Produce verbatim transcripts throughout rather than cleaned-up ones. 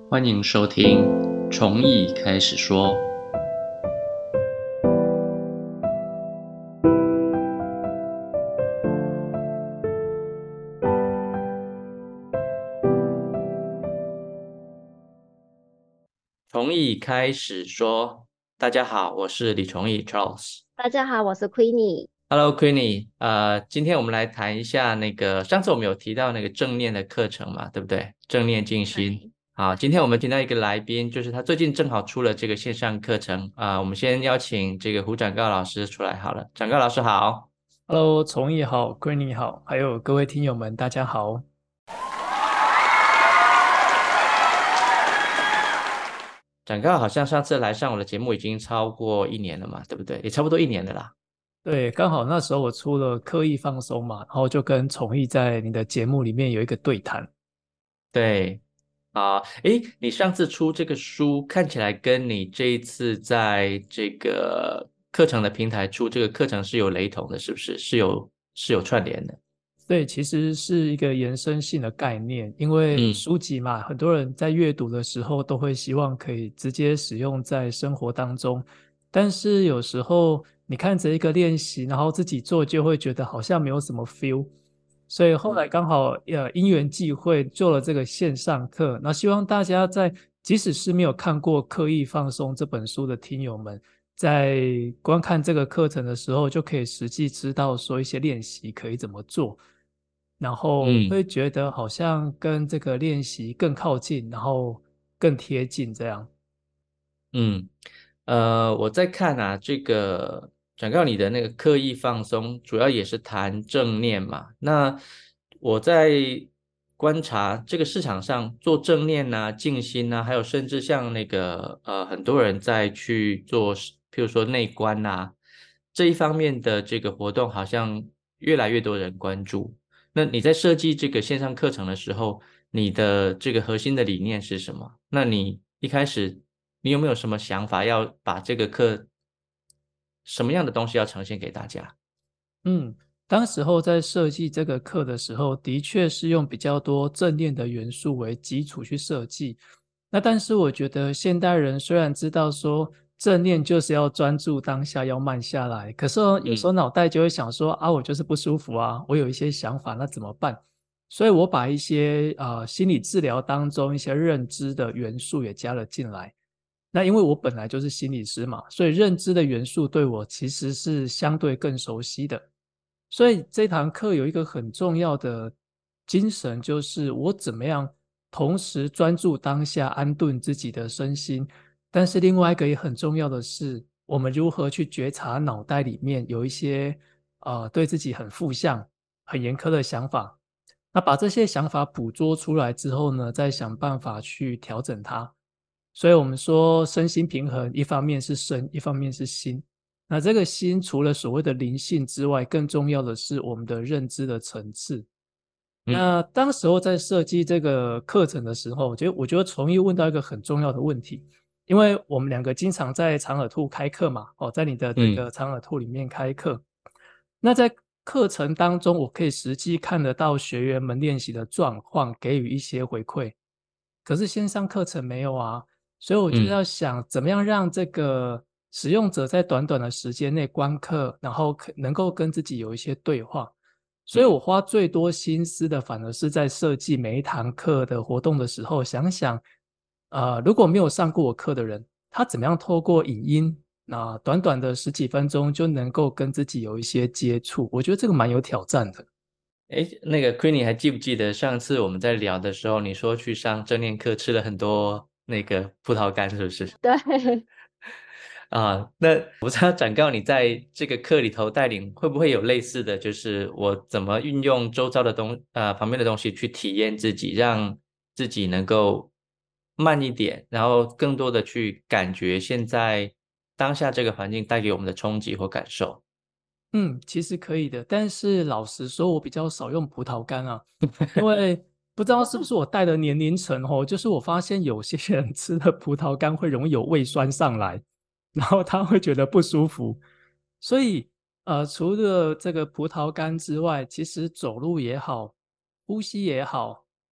欢迎收听从艺开始说。从艺开始说，大家好，我是李崇义 Charles。 大家好，我是 Queenie。 Hello Queenie，呃，今天我们来谈一下那个，上次我们有提到那个正念的课程嘛，对不对？正念静心。 对， 好，今天我们听到一个来宾，就是他最近正好出了这个线上课程啊、我们先邀请这个胡展诰老师出来好了。展诰老师好。 Hello，崇义好，Queenie 好，还有各位听友们，大家好。 展诰好像上次来上我的节目已经超过一年了嘛，对不对？也差不多一年了啦。 对，刚好那时候我出了刻意放松嘛，然后就跟崇义在你的节目里面有一个对谈。 对啊，诶，你上次出这个书，看起来跟你这一次在这个课程的平台出这个课程是有雷同的，是不是？是有是有串联的。 对，其实是一个延伸性的概念，因为嗯书籍嘛，很多人在阅读的时候都会希望可以直接使用在生活当中，但是有时候你看着一个练习，然后自己做，就会觉得好像没有什么 feel，所以后来刚好呃因缘际会做了这个线上课，那希望大家在即使是没有看过《刻意放松》这本书的听友们，在观看这个课程的时候，就可以实际知道说一些练习可以怎么做。然后嗯会觉得好像跟这个练习更靠近，然后更贴近这样。 嗯，呃，我在看啊，这个转告你的那个刻意放松，主要也是谈正念嘛。那我在观察这个市场上做正念呐、静心呐、还有甚至像那个呃，很多人在去做，譬如说内观呐、这一方面的这个活动，好像越来越多人关注。那你在设计这个线上课程的时候，你的这个核心的理念是什么？那你一开始你有没有什么想法要把这个课什么样的东西要呈现给大家？ 嗯，当时候在设计这个课的时候，的确是用比较多正念的元素为基础去设计。那但是我觉得现代人虽然知道说正念就是要专注当下，要慢下来，可是哦有时候嗯脑袋就会想说啊，我就是不舒服啊，我有一些想法，那怎么办？所以我把一些呃心理治疗当中一些认知的元素也加了进来。那因为我本来就是心理师嘛，所以认知的元素对我其实是相对更熟悉的。所以这堂课有一个很重要的精神，就是我怎么样同时专注当下，安顿自己的身心。但是另外一个也很重要的是，我们如何去觉察脑袋里面有一些呃对自己很负向、很严苛的想法。那把这些想法捕捉出来之后呢，再想办法去调整它。所以我们说身心平衡，一方面是身，一方面是心。那这个心除了所谓的灵性之外，更重要的是我们的认知的层次。 嗯那当时候在设计这个课程的时候，我觉得我觉得崇义问到一个很重要的问题，因为我们两个经常在长耳兔开课嘛，哦，在你的这嗯个长耳兔里面开课。那在课程当中，我可以实际看得到学员们练习的状况，给予一些回馈。可是线上课程没有啊，所以我就嗯要想怎么样让这个使用者在短短的时间内观课，然后可能够跟自己有一些对话。所以我嗯花最多心思的，反而是在设计每一堂课的活动的时候，想想，呃，如果没有上过我课的人，他怎么样透过影音，那、短短的十几分钟就能够跟自己有一些接触？我觉得这个蛮有挑战的。 诶，那个 Queenie 还记不记得上次我们在聊的时候，你说去上正念课吃了很多那个葡萄干，是不是？ 对， 啊，那我不知道展告你在这个课里头带领会不会有类似的，就是我怎么运用周遭的东呃旁边的东西去体验自己，让自己能够慢一点，然后更多的去感觉现在当下这个环境带给我们的冲击或感受。 嗯，其实可以的，但是老实说，我比较少用葡萄干啊，因为不知道是不是我带的年龄层哦，就是我发现有些人吃了葡萄干会容易有胃酸上来，然后他会觉得不舒服，所以呃，除了这个葡萄干之外，其实走路也好，呼吸也好，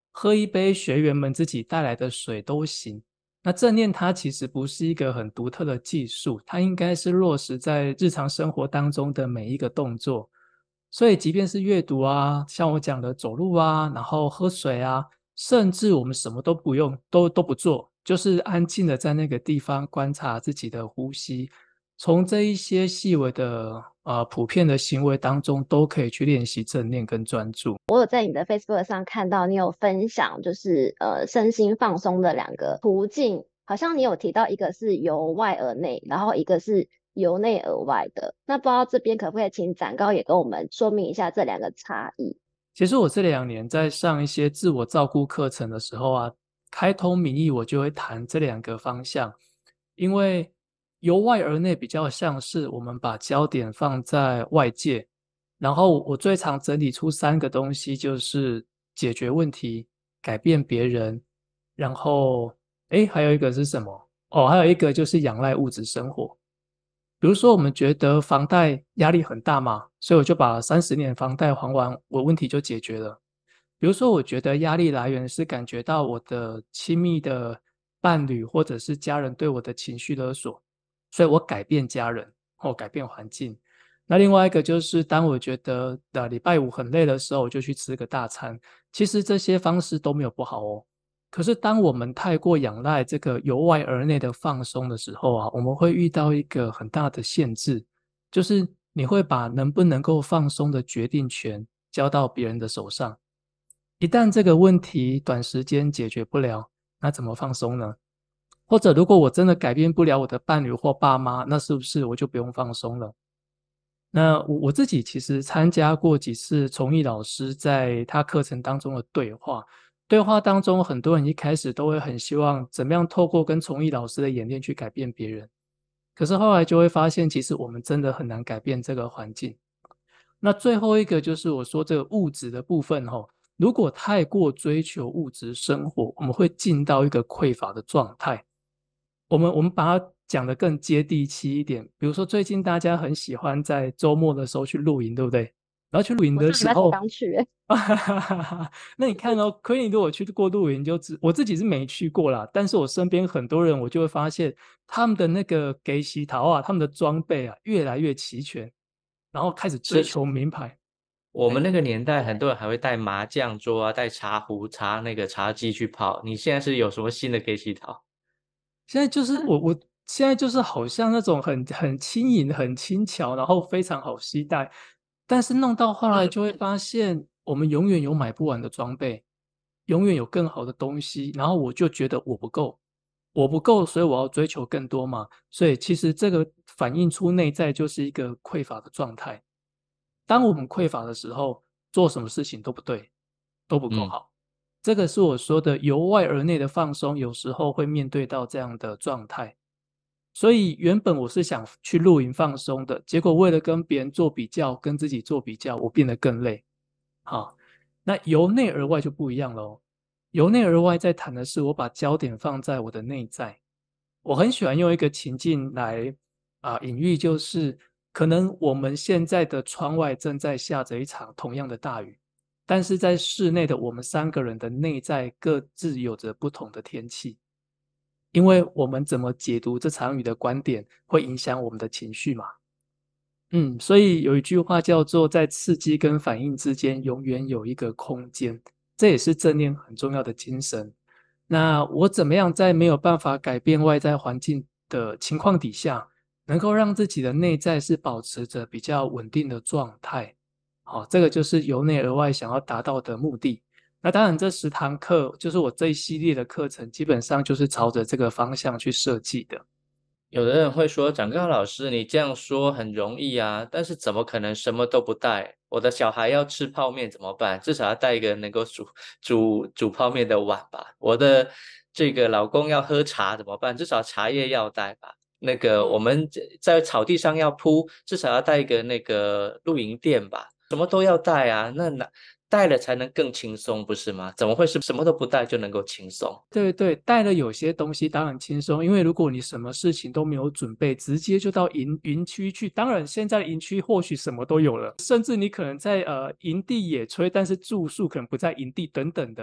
喝一杯学员们自己带来的水都行。那正念它其实不是一个很独特的技术，它应该是落实在日常生活当中的每一个动作。所以即便是阅读啊，像我讲的走路啊，然后喝水啊，甚至我们什么都不用，都都不做，就是安静的在那个地方观察自己的呼吸，从这一些细微的呃普遍的行为当中，都可以去练习正念跟专注。 我有在你的 Facebook 上看到你有分享，就是呃身心放松的两个途径，好像你有提到一个是由外而内，然后一个是由内而外的。那不知道这边可不可以请展高也跟我们说明一下这两个差异？ 其实我这两年在上一些自我照顾课程的时候啊，开通名义我就会谈这两个方向，因为由外而内比较像是我们把焦点放在外界，然后我最常整理出三个东西，就是解决问题、改变别人，然后诶，还有一个是什么？哦，还有一个就是仰赖物质生活。比如说，我们觉得房贷压力很大嘛，所以我就把三十年房贷还完，我问题就解决了。比如说，我觉得压力来源是感觉到我的亲密的伴侣或者是家人对我的情绪勒索，所以我改变家人或改变环境。那另外一个就是，当我觉得的礼拜五很累的时候，我就去吃个大餐。其实这些方式都没有不好哦。可是当我们太过仰赖这个由外而内的放松的时候啊，我们会遇到一个很大的限制，就是你会把能不能够放松的决定权交到别人的手上。一旦这个问题短时间解决不了，那怎么放松呢？或者如果我真的改变不了我的伴侣或爸妈，那是不是我就不用放松了？那我我自己其实参加过几次崇义老师在他课程当中的对话，对话当中很多人一开始都会很希望怎么样透过跟崇义老师的演练去改变别人，可是后来就会发现，其实我们真的很难改变这个环境。那最后一个就是我说这个物质的部分哈，如果太过追求物质生活，我们会进到一个匮乏的状态。我们我们把它讲得更接地气一点，比如说最近大家很喜欢在周末的时候去露营，对不对？然后去露营我上礼拜才的时候， 刚去、欸， 那你看哦，亏你如果去过露营，就知我自己是没去过啦，但是我身边很多人，我就会发现他们的那个给洗桃啊，他们的装备啊越来越齐全，然后开始追是求名牌。 我们哎， 那个年代，很对， 多人还会带麻将桌啊，带茶壶、茶那个茶几去泡。你现在是有什么新的给洗桃？ 现在就是我我现在就是好像那种很很轻盈、很轻巧，然后非常好携带，但是弄到后来就会发现，我们永远有买不完的装备，永远有更好的东西，然后我就觉得我不够，我不够，所以我要追求更多嘛。所以其实这个反映出内在就是一个匮乏的状态。当我们匮乏的时候，做什么事情都不对，都不够嗯。 好。这个是我说的由外而内的放松，有时候会面对到这样的状态。所以原本我是想去露营放松的，结果为了跟别人做比较，跟自己做比较，我变得更累。好，那由内而外就不一样喽。由内而外在谈的是我把焦点放在我的内在。我很喜欢用一个情境来啊、呃隐喻，就是可能我们现在的窗外正在下着一场同样的大雨，但是在室内的我们三个人的内在各自有着不同的天气，因为我们怎么解读这场雨的观点，会影响我们的情绪嘛。嗯，所以有一句话叫做"在刺激跟反应之间，永远有一个空间"，这也是正念很重要的精神。那我怎么样在没有办法改变外在环境的情况底下，能够让自己的内在是保持着比较稳定的状态？好，这个就是由内而外想要达到的目的。那当然，这十堂课就是我这一系列的课程，基本上就是朝着这个方向去设计的。 有的人会说：“长高老师，你这样说很容易啊，但是怎么可能什么都不带？我的小孩要吃泡面怎么办？至少要带一个能够煮煮煮泡面的碗吧。我的这个老公要喝茶怎么办？至少茶叶要带吧。那个我们在草地上要铺，至少要带一个那个露营垫吧。什么都要带啊，那哪带了才能更轻松，不是吗？怎么会是什么都不带就能够轻松？” 对对，带了有些东西当然轻松，因为如果你什么事情都没有准备，直接就到营营区去，当然现在的营区或许什么都有了，甚至你可能在呃营地野炊，但是住宿可能不在营地等等的。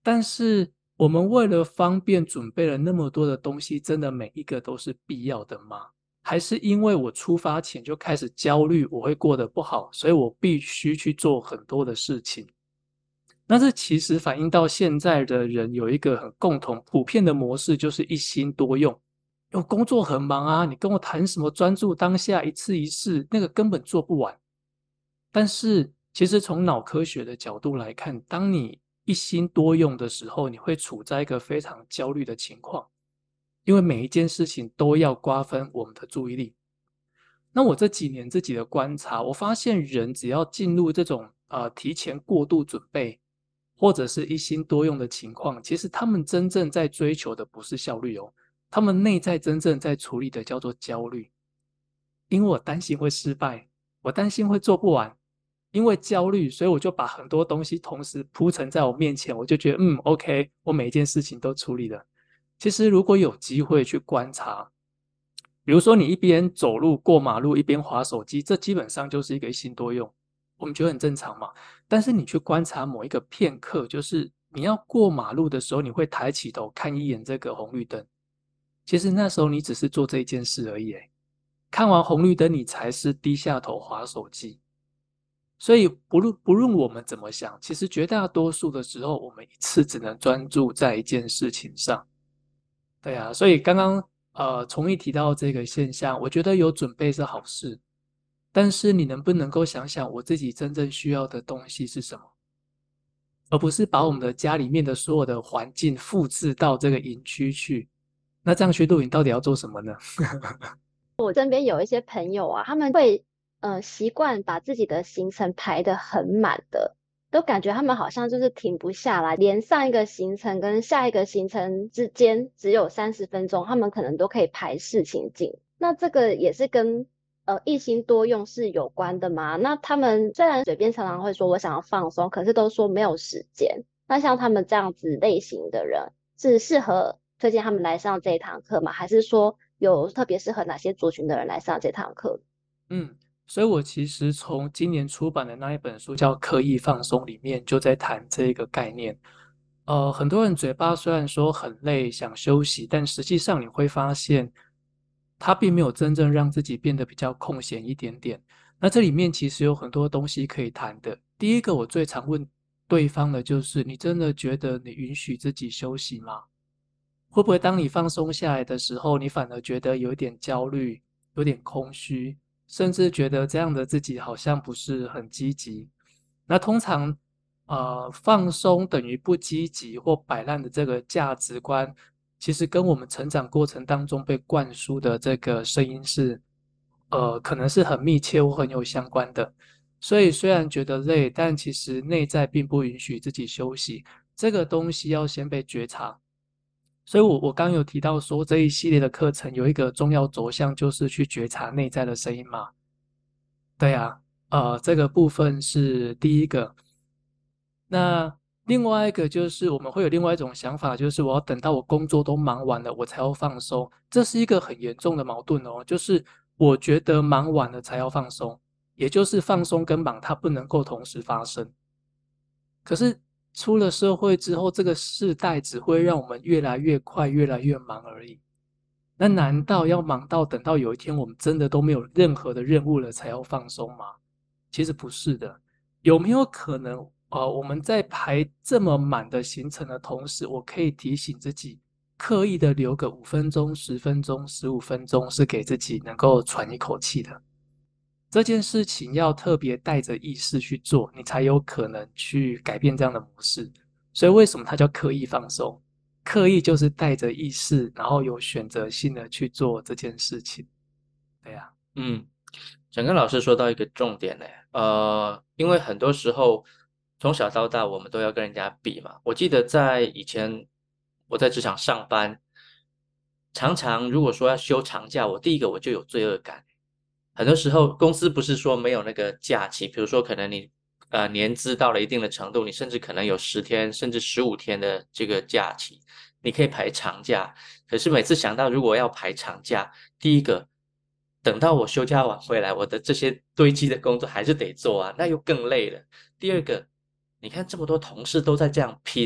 但是我们为了方便准备了那么多的东西，真的每一个都是必要的吗？还是因为我出发前就开始焦虑，我会过得不好，所以我必须去做很多的事情？那这其实反映到现在的人有一个很共同普遍的模式，就是一心多用。我工作很忙啊，你跟我谈什么专注当下一次一事，那个根本做不完。但是其实从脑科学的角度来看，当你一心多用的时候，你会处在一个非常焦虑的情况，因为每一件事情都要瓜分我们的注意力。那我这几年自己的观察，我发现人只要进入这种呃提前过度准备，或者是一心多用的情况，其实他们真正在追求的不是效率哦，他们内在真正在处理的叫做焦虑。因为我担心会失败，我担心会做不完，因为焦虑，所以我就把很多东西同时铺陈在我面前，我就觉得嗯 OK， 我每一件事情都处理了。其实如果有机会去观察，比如说你一边走路过马路一边滑手机，这基本上就是一个一心多用，我们觉得很正常嘛。但是你去观察某一个片刻，就是你要过马路的时候，你会抬起头看一眼这个红绿灯，其实那时候你只是做这一件事而已诶，看完红绿灯你才是低下头滑手机。所以不论不论我们怎么想，其实绝大多数的时候，我们一次只能专注在一件事情上。对啊，所以刚刚呃，崇义提到这个现象，我觉得有准备是好事，但是你能不能够想想我自己真正需要的东西是什么，而不是把我们的家里面的所有的环境复制到这个营区去？那这样去露营到底要做什么呢？ 我身边有一些朋友啊，他们会呃习惯把自己的行程排得很满的，都感觉他们好像就是停不下来，连上一个行程跟下一个行程之间只有三十分钟，他们可能都可以排事情进。那这个也是跟呃一心多用是有关的吗？那他们虽然嘴边常常会说我想要放松，可是都说没有时间。那像他们这样子类型的人，是适合推荐他们来上这一堂课吗？还是说有特别适合哪些族群的人来上这堂课？ 嗯，所以我其实从今年出版的那一本书叫《刻意放松》里面就在谈这个概念。呃，很多人嘴巴虽然说很累，想休息，但实际上你会发现，他并没有真正让自己变得比较空闲一点点。那这里面其实有很多东西可以谈的。第一个，我最常问对方的就是：你真的觉得你允许自己休息吗？会不会当你放松下来的时候，你反而觉得有点焦虑，有点空虚，甚至觉得这样的自己好像不是很积极？那通常，呃，放松等于不积极或摆烂的这个价值观，其实跟我们成长过程当中被灌输的这个声音是，呃，可能是很密切或很有相关的。所以虽然觉得累，但其实内在并不允许自己休息，这个东西要先被觉察。所以我我刚有提到说这一系列的课程有一个重要着项，就是去觉察内在的声音嘛。对啊，呃，这个部分是第一个。那另外一个就是我们会有另外一种想法，就是我要等到我工作都忙完了，我才要放松。这是一个很严重的矛盾哦，就是我觉得忙完了才要放松，也就是放松跟忙它不能够同时发生。可是出了社会之后，这个世代只会让我们越来越快、越来越忙而已。那难道要忙到等到有一天我们真的都没有任何的任务了才要放松吗？其实不是的。有没有可能，呃，我们在排这么满的行程的同时，我可以提醒自己，刻意的留个五分钟、十分钟、十五分钟，是给自己能够喘一口气的。这件事情要特别带着意识去做，你才有可能去改变这样的模式。所以为什么它叫刻意放松？刻意就是带着意识，然后有选择性的去做这件事情。对呀、 嗯，整个老师说到一个重点呢，呃，因为很多时候从小到大我们都要跟人家比嘛。我记得在以前我在职场上班，常常如果说要休长假，我第一个我就有罪恶感。很多时候公司不是说没有那个假期，比如说可能你呃年资到了一定的程度，你甚至可能有十天甚至十五天的这个假期，你可以排长假。可是每次想到如果要排长假，第一个等到我休假完回来，我的这些堆积的工作还是得做啊，那又更累了。第二个，你看这么多同事都在这样拼，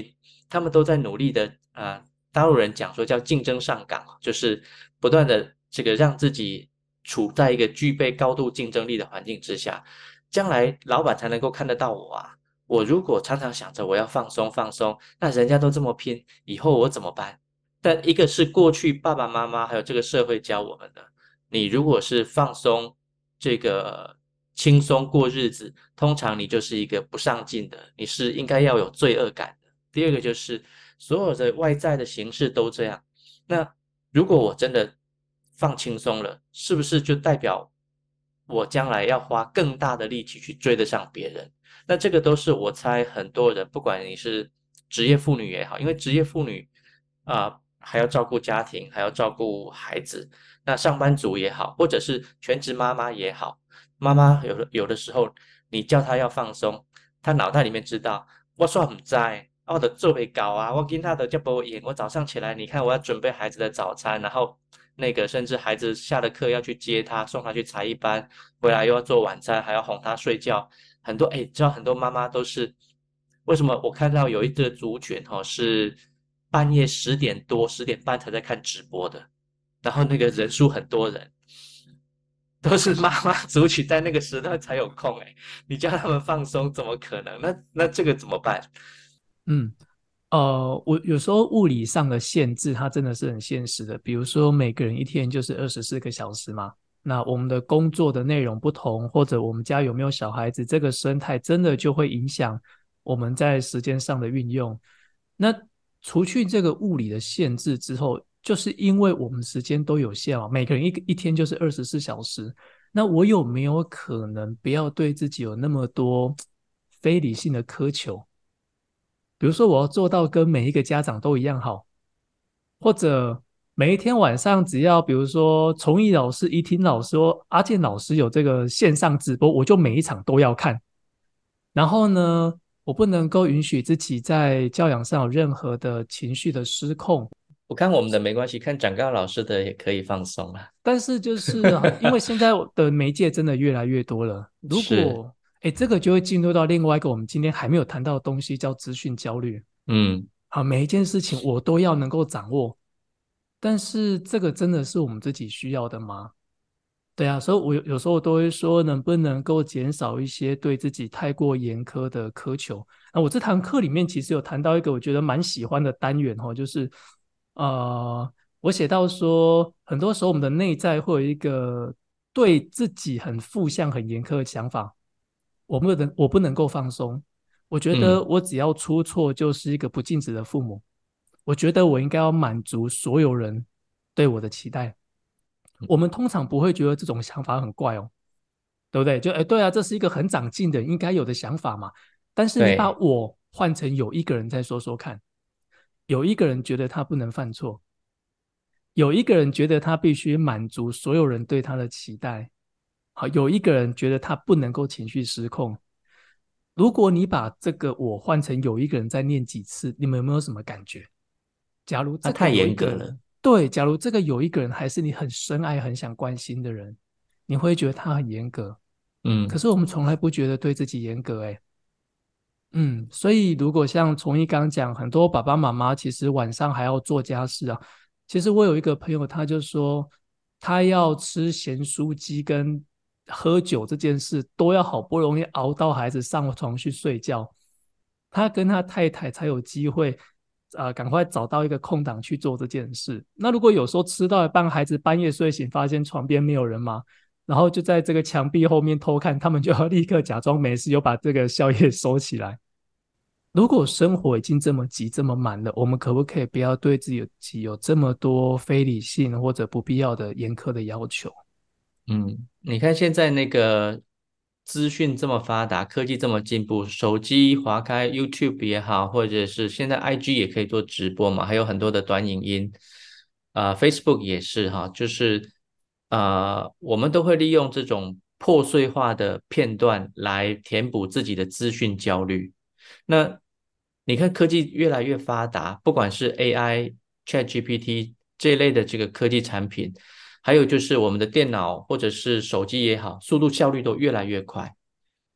他们都在努力的啊、呃大陆人讲说叫竞争上岗，就是不断的这个让自己处在一个具备高度竞争力的环境之下，将来老板才能够看得到我啊。我如果常常想着我要放松放松，那人家都这么拼，以后我怎么办？但一个是过去爸爸妈妈还有这个社会教我们的，你如果是放松这个轻松过日子，通常你就是一个不上进的，你是应该要有罪恶感的。第二个就是所有的外在的形式都这样，那如果我真的放轻松了，是不是就代表我将来要花更大的力气去追得上别人？那这个都是我猜很多人，不管你是职业妇女也好，因为职业妇女啊、呃还要照顾家庭，还要照顾孩子，那上班族也好，或者是全职妈妈也好，妈妈有的有的时候你叫她要放松，她脑袋里面知道我说不在。我的做会搞啊，我跟他的叫不赢。我早上起来，你看我要准备孩子的早餐，然后那个甚至孩子下了课要去接他，送他去才艺班，回来又要做晚餐，还要哄他睡觉。很多哎，知道很多妈妈都是为什么？我看到有一个族群哦，是半夜十点多、十点半才在看直播的，然后那个人数很多人，都是妈妈族群在那个时段才有空哎，你叫他们放松怎么可能？那那这个怎么办？ 嗯，呃，我有时候物理上的限制，它真的是很现实的。比如说，每个人一天就是二十四个小时嘛，那我们的工作的内容不同，或者我们家有没有小孩子，这个生态真的就会影响我们在时间上的运用。那除去这个物理的限制之后，就是因为我们时间都有限嘛，每个人一一天就是二十四小时。那我有没有可能不要对自己有那么多非理性的苛求？比如说，我要做到跟每一个家长都一样好，或者每一天晚上只要比如说崇义老师、怡婷老师、阿健老师有这个线上直播，我就每一场都要看。然后呢，我不能够允许自己在教养上有任何的情绪的失控。 我看我们的没关系，看展告老师的也可以放松啊。 但是就是啊因为现在的媒介真的越来越多了，如是， 果哎，这个就会进入到另外一个我们今天还没有谈到的东西，叫资讯焦虑。 嗯， 好，每一件事情我都要能够掌握，但是这个真的是我们自己需要的吗？对啊，所以我有有时候都会说，能不能够减少一些对自己太过严苛的苛求？那我这堂课里面其实有谈到一个我觉得蛮喜欢的单元哦，就是呃，我写到说，很多时候我们的内在会有一个对自己很负向、很严苛的想法，我不能我不能够放松。我觉得嗯， 我只要出错就是一个不尽职的父母。我觉得我应该要满足所有人对我的期待。我们通常不会觉得这种想法很怪哦，对不对？就哎，对啊，这是一个很长进的应该有的想法嘛。但是你把对， 我换成有一个人再说说看，有一个人觉得他不能犯错，有一个人觉得他必须满足所有人对他的期待，好，有一个人觉得他不能够情绪失控。如果你把这个我换成有一个人再念几次，你们有没有什么感觉？假如这个那太有一个人， 严格了。 对，假如这个有一个人还是你很深爱、很想关心的人，你会觉得他很严格。可嗯， 是我们从来不觉得对自己严格，哎，嗯，所以如果像从一刚讲，很多爸爸妈妈其实晚上还要做家事啊。其实我有一个朋友，他就说他要吃咸酥鸡跟喝酒这件事，都要好不容易熬到孩子上床去睡觉，他跟他太太才有机会，呃，赶快找到一个空档去做这件事。那如果有时候吃到一半，孩子半夜睡醒，发现床边没有人吗？然后就在这个墙壁后面偷看，他们就要立刻假装没事，又把这个宵夜收起来。如果生活已经这么急、这么满了，我们可不可以不要对自己有这么多非理性或者不必要的严苛的要求？ 嗯，你看现在那个资讯这么发达，科技这么进步，手机划开 YouTube 也好，或者是现在 I G 也可以做直播嘛，还有很多的短影音，啊、Facebook 也是哈，就是啊、我们都会利用这种破碎化的片段来填补自己的资讯焦虑。那你看科技越来越发达，不管是 A I、ChatGPT 这一类的这个科技产品。还有就是我们的电脑或者是手机也好，速度效率都越来越快。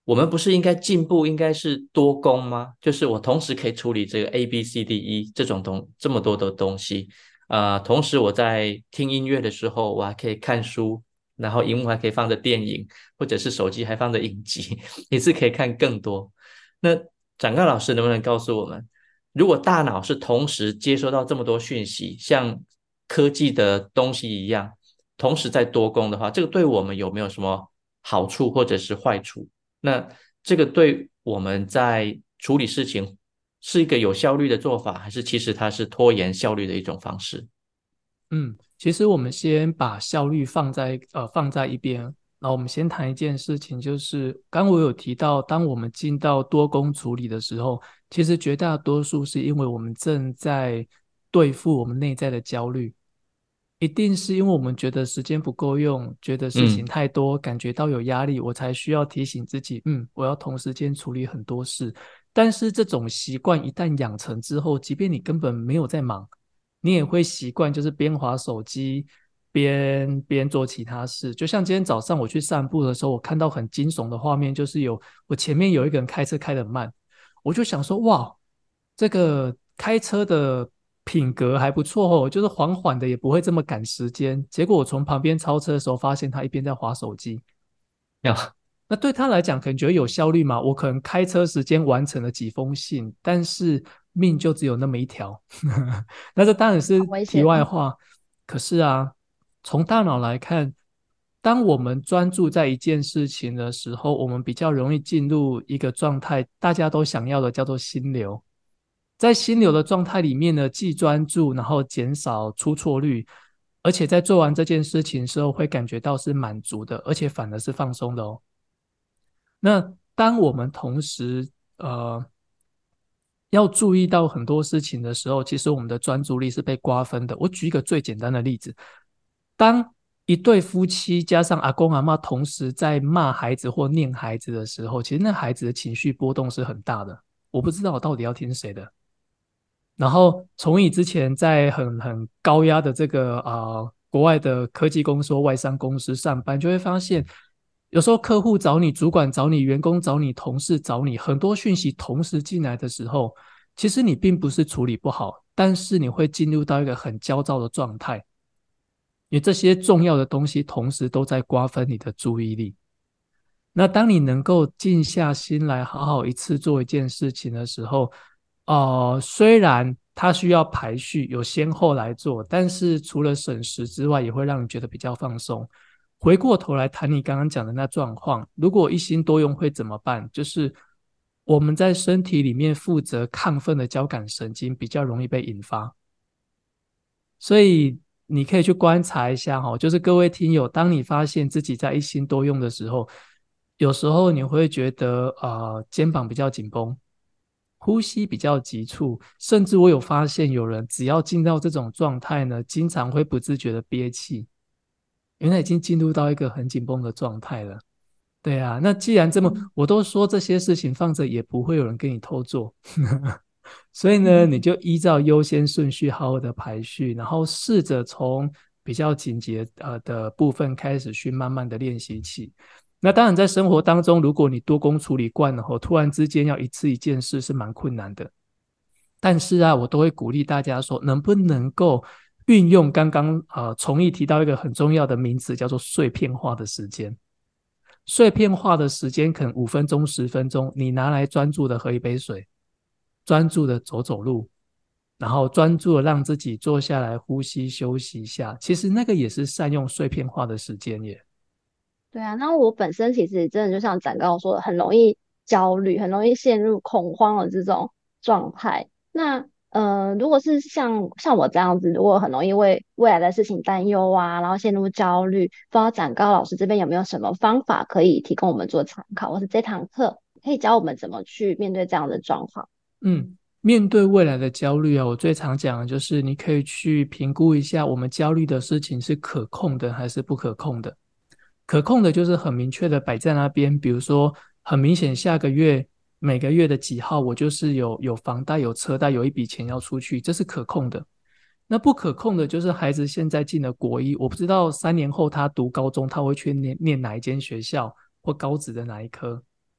我们不是应该进步，应该是多工吗？就是我同时可以处理这个 A B C D E 这种东这么多的东西，呃，同时我在听音乐的时候，我还可以看书，然后荧幕还可以放着电影，或者是手机还放着影集，一次可以看更多。那展告老师能不能告诉我们，如果大脑是同时接收到这么多讯息，像科技的东西一样，同时在多工的话，这个对我们有没有什么好处或者是坏处？那这个对我们在处理事情是一个有效率的做法，还是其实它是拖延效率的一种方式？ 嗯，其实我们先把效率放在呃放在一边，然后我们先谈一件事情，就是刚刚我有提到，当我们进到多工处理的时候，其实绝大多数是因为我们正在对付我们内在的焦虑，一定是因为我们觉得时间不够用，觉得事情嗯太多，感觉到有压力，我才需要提醒自己，嗯，我要同时间处理很多事。但是这种习惯一旦养成之后，即便你根本没有在忙，你也会习惯就是边滑手机边边做其他事。就像今天早上我去散步的时候，我看到很惊悚的画面，就是有我前面有一个人开车开得很慢，我就想说，哇，这个开车的品格还不错哦，就是缓缓的，也不会这么赶时间。结果我从旁边超车的时候，发现他一边在滑手机。 呀， 那对他来讲，可能觉得有效率嘛？我可能开车时间完成了几封信，但是命就只有那么一条。那这当然是好危题险。 外话。可是啊，从大脑来看，当我们专注在一件事情的时候，我们比较容易进入一个状态，大家都想要的叫做心流。在心流的状态里面呢，既专注，然后减少出错率，而且在做完这件事情的时候，会感觉到是满足的，而且反而是放松的哦。那当我们同时呃要注意到很多事情的时候，其实我们的专注力是被瓜分的。我举一个最简单的例子：当一对夫妻加上阿公阿嬷同时在骂孩子或念孩子的时候，其实那孩子的情绪波动是很大的。我不知道我到底要听谁的。然后从以之前在很很高压的这个啊、呃国外的科技公司或外商公司上班，就会发现有时候客户找你、主管找你、员工找你、同事找你，很多讯息同时进来的时候，其实你并不是处理不好，但是你会进入到一个很焦躁的状态，因为这些重要的东西同时都在瓜分你的注意力。那当你能够静下心来，好好一次做一件事情的时候，呃，虽然它需要排序，有先后来做，但是除了省时之外，也会让你觉得比较放松。回过头来谈你刚刚讲的那状况，如果一心多用会怎么办？就是我们在身体里面负责亢奋的交感神经比较容易被引发，所以你可以去观察一下哈，就是各位听友，当你发现自己在一心多用的时候，有时候你会觉得呃肩膀比较紧绷，呼吸比较急促，甚至我有发现有人只要进到这种状态呢，经常会不自觉的憋气，原来已经进入到一个很紧绷的状态了。对啊，那既然这么， 嗯我都说这些事情放着也不会有人跟你偷做，所以呢， 嗯你就依照优先顺序好好的排序，然后试着从比较紧急呃的部分开始去慢慢的练习起。那当然，在生活当中，如果你多工处理惯了后，突然之间要一次一件事是蛮困难的。但是啊，我都会鼓励大家说，能不能够运用刚刚呃崇义提到一个很重要的名词，叫做碎片化的时间。碎片化的时间可能五分钟、十分钟，你拿来专注的喝一杯水，专注的走走路，然后专注的让自己坐下来呼吸休息一下。其实那个也是善用碎片化的时间耶。 对啊，那我本身其实真的就像展刚刚说的，很容易焦虑，很容易陷入恐慌的这种状态。那呃，如果是像像我这样子，如果很容易为未来的事情担忧啊，然后陷入焦虑，不知道展高老师这边有没有什么方法可以提供我们做参考，或是这堂课可以教我们怎么去面对这样的状况？ 嗯，面对未来的焦虑啊，我最常讲的就是你可以去评估一下，我们焦虑的事情是可控的还是不可控的。可控的就是很明确的摆在那边，比如说很明显下个月每个月的几号，我就是有有房贷、有车贷、有一笔钱要出去，这是可控的。那不可控的就是孩子现在进了国一，我不知道三年后他读高中，他会去念念哪一间学校或高职的哪一科。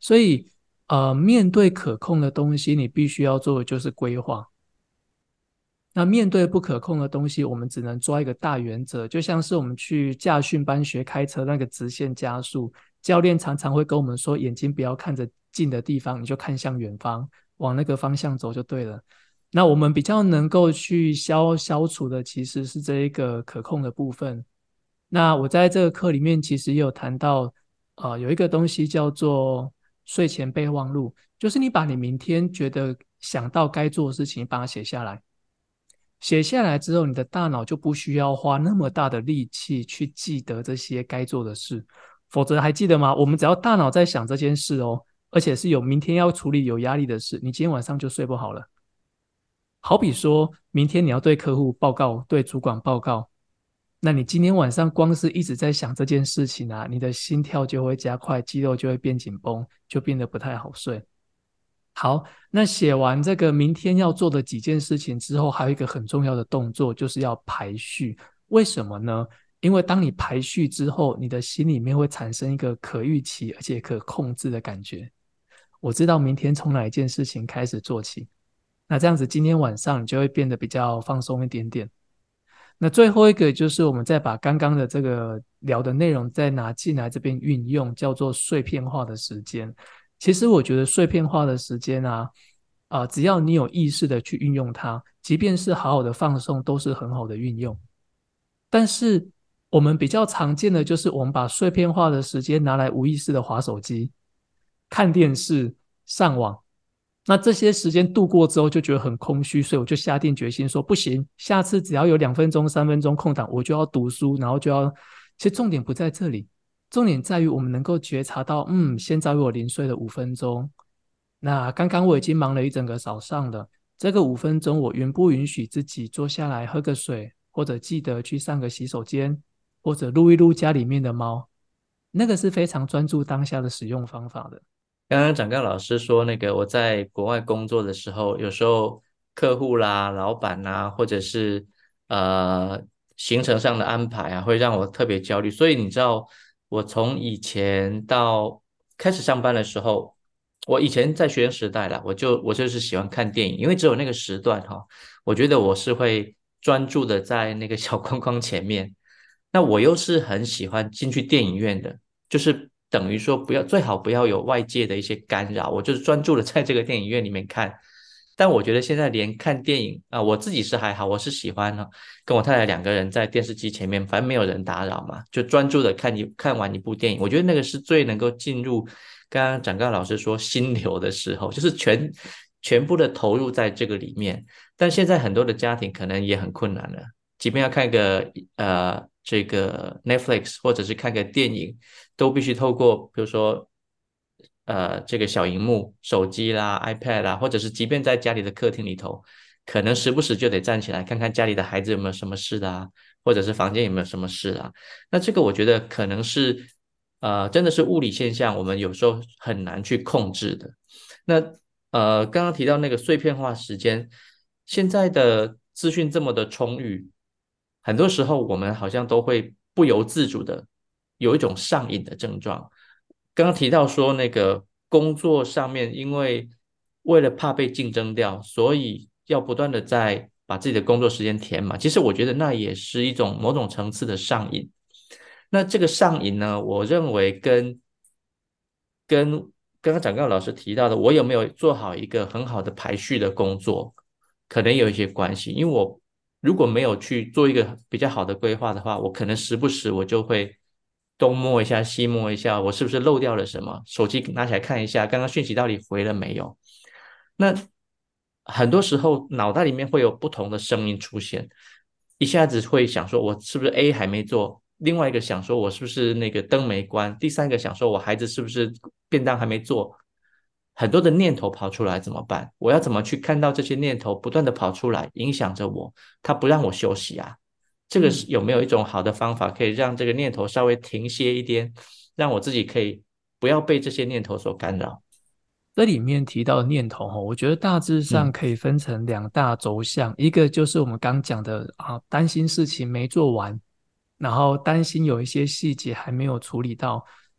所以呃，面对可控的东西，你必须要做的就是规划。那面对不可控的东西，我们只能抓一个大原则，就像是我们去驾训班学开车那个直线加速，教练常常会跟我们说，眼睛不要看着近的地方，你就看向远方，往那个方向走就对了。那我们比较能够去消消除的其实是这一个可控的部分。那我在这个课里面其实也有谈到，呃，有一个东西叫做睡前备忘录，就是你把你明天觉得想到该做的事情，把它写下来。写下来之后，你的大脑就不需要花那么大的力气去记得这些该做的事，否则还记得吗？我们只要大脑在想这件事哦，而且是有明天要处理有压力的事，你今天晚上就睡不好了。好比说明天你要对客户报告，对主管报告，那你今天晚上光是一直在想这件事情啊，你的心跳就会加快，肌肉就会变紧绷，就变得不太好睡。好，那写完这个明天要做的几件事情之后，还有一个很重要的动作，就是要排序。为什么呢？因为当你排序之后，你的心里面会产生一个可预期而且可控制的感觉。我知道明天从哪一件事情开始做起，那这样子今天晚上你就会变得比较放松一点点。那最后一个就是我们再把刚刚的这个聊的内容再拿进来这边运用，叫做碎片化的时间。其实我觉得碎片化的时间啊，呃，只要你有意识的去运用它，即便是好好的放松，都是很好的运用。但是我们比较常见的就是我们把碎片化的时间拿来无意识的滑手机、看电视、上网。那这些时间度过之后就觉得很空虚，所以我就下定决心说不行，下次只要有两分钟、三分钟空档，我就要读书，然后就要……其实重点不在这里，重点在于我们能够觉察到，嗯，现在我零碎了五分钟，那刚刚我已经忙了一整个早上了，这个五分钟我允不允许自己坐下来喝个水，或者记得去上个洗手间，或者撸一撸家里面的猫，那个是非常专注当下的使用方法的。 刚刚长杠老师说，那个我在国外工作的时候，有时候客户啦、老板啦，或者是呃行程上的安排啊，会让我特别焦虑。所以你知道，我从以前到开始上班的时候，我以前在学生时代啦，我就我就是喜欢看电影，因为只有那个时段哈，我觉得我是会专注的在那个小框框前面。那我又是很喜欢进去电影院的。就是等于说不要最好不要有外界的一些干扰，我就是专注的在这个电影院里面看。但我觉得现在连看电影啊、呃我自己是还好，我是喜欢呢，跟我太太两个人在电视机前面，反正没有人打扰嘛，就专注的看一看完一部电影。我觉得那个是最能够进入刚刚展刚老师说心流的时候，就是全全部的投入在这个里面。但现在很多的家庭可能也很困难了，即便要看个呃这个 Netflix 或者是看个电影，都必须透过比如说呃这个小荧幕、手机啦、iPad 啦，或者是即便在家里的客厅里头，可能时不时就得站起来看看家里的孩子有没有什么事啊，或者是房间有没有什么事啊。那这个我觉得可能是呃真的是物理现象，我们有时候很难去控制的。那呃刚刚提到那个碎片化时间，现在的资讯这么的充裕，很多时候我们好像都会不由自主的有一种上瘾的症状。刚刚提到说那个工作上面，因为为了怕被竞争掉，所以要不断的在把自己的工作时间填满。其实我觉得那也是一种某种层次的上瘾。那这个上瘾呢，我认为跟跟刚刚讲告老师提到的，我有没有做好一个很好的排序的工作，可能有一些关系。因为我如果没有去做一个比较好的规划的话，我可能时不时我就会东摸一下西摸一下，我是不是漏掉了什么？手机拿起来看一下，刚刚讯息到底回了没有？那很多时候脑袋里面会有不同的声音出现，一下子会想说，我是不是 A 还没做？另外一个想说，我是不是那个灯没关？第三个想说，我孩子是不是便当还没做？很多的念头跑出来怎么办？我要怎么去看到这些念头不断的跑出来，影响着我？它不让我休息啊！这个是有没有一种好的方法，可以让这个念头稍微停歇一点，让我自己可以不要被这些念头所干扰？ 这里面提到的念头，我觉得大致上嗯可以分成两大轴向，一个就是我们刚讲的啊，担心事情没做完，然后担心有一些细节还没有处理到，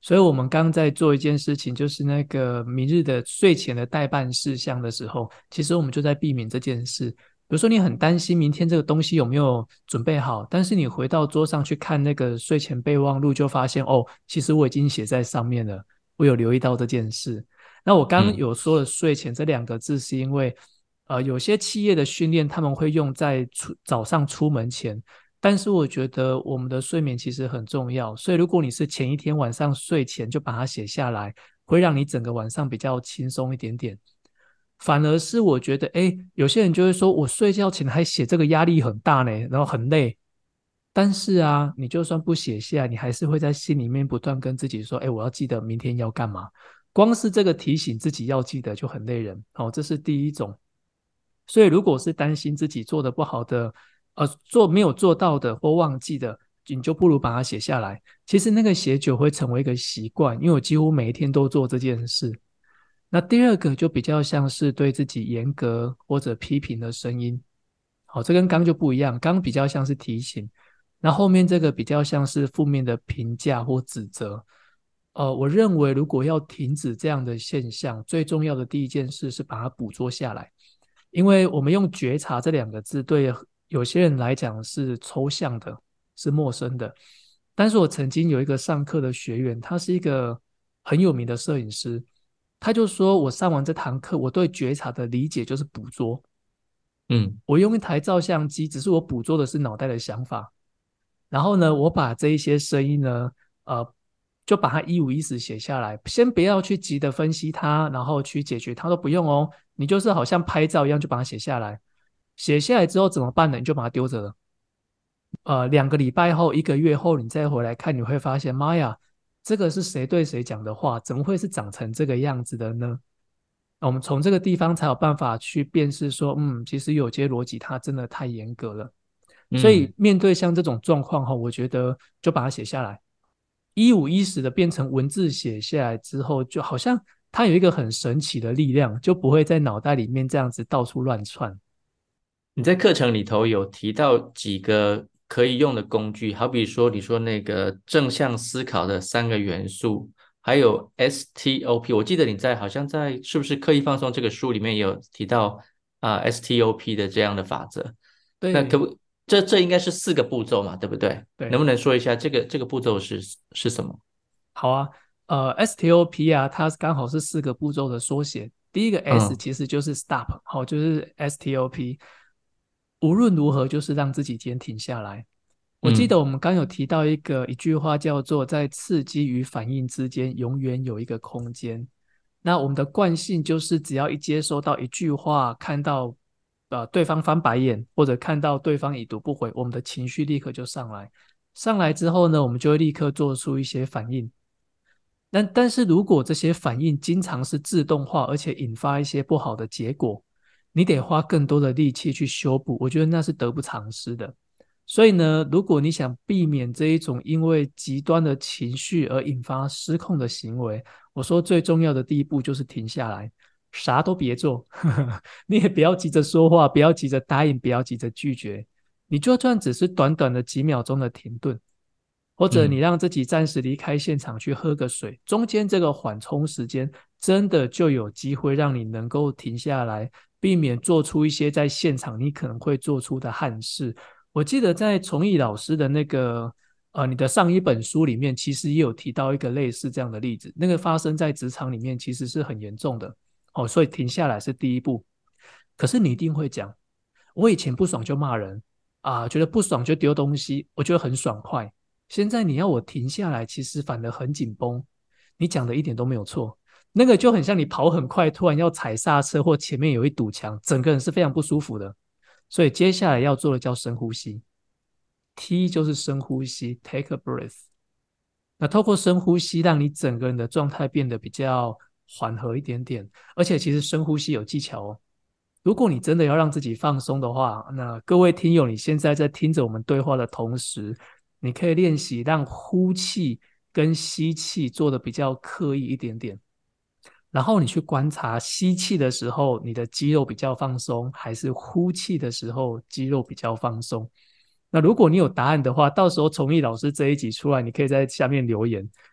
所以我们刚在做一件事情，就是那个明日的睡前的待办事项的时候，其实我们就在避免这件事。比如说你很担心明天这个东西有没有准备好，但是你回到桌上去看那个睡前备忘录，就发现哦，其实我已经写在上面了，我有留意到这件事。那我刚刚嗯有说了睡前这两个字，是因为呃有些企业的训练他们会用在出早上出门前，但是我觉得我们的睡眠其实很重要，所以如果你是前一天晚上睡前就把它写下来，会让你整个晚上比较轻松一点点。反而是我觉得，哎，有些人就会说，我睡觉前还写这个压力很大呢，然后很累。但是啊，你就算不写下，你还是会在心里面不断跟自己说，哎，我要记得明天要干嘛。光是这个提醒自己要记得就很累人。哦，这是第一种。所以如果是担心自己做的不好的，呃，做没有做到的或忘记的，你就不如把它写下来。其实那个写久会成为一个习惯，因为我几乎每一天都做这件事。那第二个就比较像是对自己严格或者批评的声音。好，这跟刚就不一样，刚比较像是提醒，那后面这个比较像是负面的评价或指责。呃，我认为如果要停止这样的现象，最重要的第一件事是把它捕捉下来。因为我们用觉察这两个字，对有些人来讲是抽象的，是陌生的。但是我曾经有一个上课的学员，他是一个很有名的摄影师，他就说我上完这堂课，我对觉察的理解就是捕捉。 嗯我用一台照相机，只是我捕捉的是脑袋的想法，然后呢，我把这一些声音呢，呃，就把它一五一十写下来，先不要去急的分析它，然后去解决它都不用哦，你就是好像拍照一样，就把它写下来。写下来之后怎么办呢？你就把它丢着了。呃，两个礼拜后、一个月后，你再回来看，你会发现，妈呀，这个是谁对谁讲的话？怎么会是长成这个样子的呢？我们从这个地方才有办法去辨识说，嗯，其实有些逻辑它真的太严格了。所以嗯。 面对像这种状况哈，我觉得就把它写下来，一五一十的变成文字写下来之后，就好像它有一个很神奇的力量，就不会在脑袋里面这样子到处乱窜。 你在课程里头有提到几个可以用的工具，好比说你说那个正向思考的三个元素，还有 S T O P。我记得你在好像在是不是刻意放松这个书里面也有提到啊、呃 S T O P 的这样的法则。那可对不这这应该是四个步骤嘛，对不对？能对， 不能说一下这个这个步骤是是什么？ 好啊，呃，S T O P 啊，它刚好是四个步骤的缩写。第一个 S 嗯其实就是 stop，好，就是 S T O P。无论如何，就是让自己先停下来。我记得嗯我们刚有提到一个一句话，叫做在刺激与反应之间永远有一个空间。那我们的惯性就是，只要一接收到一句话，看到呃对方翻白眼，或者看到对方已读不回，我们的情绪立刻就上来。上来之后呢，我们就会立刻做出一些反应。但但是如果这些反应经常是自动化，而且引发一些不好的结果，你得花更多的力气去修补，我觉得那是得不偿失的。所以呢，如果你想避免这一种因为极端的情绪而引发失控的行为，我说最重要的第一步就是停下来，啥都别做，你也不要急着说话，不要急着答应，不要急着拒绝，你就算只是短短的几秒钟的停顿，或者你嗯让自己暂时离开现场去喝个水，中间这个缓冲时间，真的就有机会让你能够停下来，避免做出一些在现场你可能会做出的憾事。我记得在崇义老师的那个呃你的上一本书里面，其实也有提到一个类似这样的例子，那个发生在职场里面其实是很严重的。哦，所以停下来是第一步。可是你一定会讲，我以前不爽就骂人啊，觉得不爽就丢东西，我觉得很爽快。现在你要我停下来，其实反而很紧绷。你讲的一点都没有错，那个就很像你跑很快，突然要踩刹车，或前面有一堵墙，整个人是非常不舒服的。所以接下来要做的叫深呼吸，T 就是深呼吸 ，take a breath。那透过深呼吸，让你整个人的状态变得比较缓和一点点。而且其实深呼吸有技巧哦。如果你真的要让自己放松的话，那各位听友，你现在在听着我们对话的同时，你可以练习让呼气跟吸气做的比较刻意一点点。然后你去观察吸气的时候，你的肌肉比较放松，还是呼气的时候肌肉比较放松。那如果你有答案的话，到时候崇义老师这一集出来，你可以在下面留言，